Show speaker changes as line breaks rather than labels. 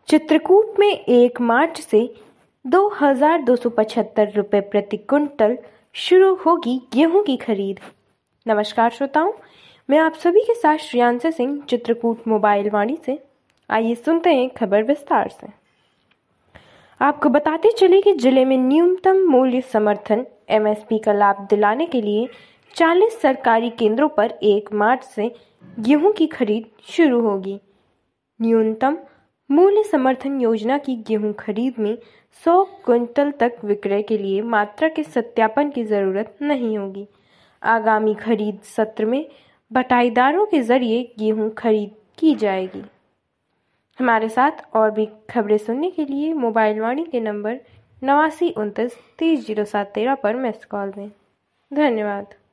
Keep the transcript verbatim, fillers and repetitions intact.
चित्रकूट में एक मार्च से दो हजार दो सौ पचहत्तर रुपये प्रति क्विंटल शुरू होगी गेहूं की खरीद। नमस्कार श्रोताओं, मैं आप सभी के साथ श्रेयांश सिंह चित्रकूट मोबाइल वाणी से। आइए सुनते हैं खबर विस्तार से। आपको बताते चले कि जिले में न्यूनतम मूल्य समर्थन एम एस पी का लाभ दिलाने के लिए चालीस सरकारी केंद्रों पर एक मार्च से गेहूं की खरीद शुरू होगी। न्यूनतम मूल्य समर्थन योजना की गेहूं खरीद में सौ क्विंटल तक विक्रय के लिए मात्रा के सत्यापन की जरूरत नहीं होगी। आगामी खरीद सत्र में बटाईदारों के जरिए गेहूं खरीद की जाएगी। हमारे साथ और भी खबरें सुनने के लिए मोबाइल वाणी के नंबर नवासी उनतीस तीस जीरो सात तेरह पर मिस कॉल दें। धन्यवाद।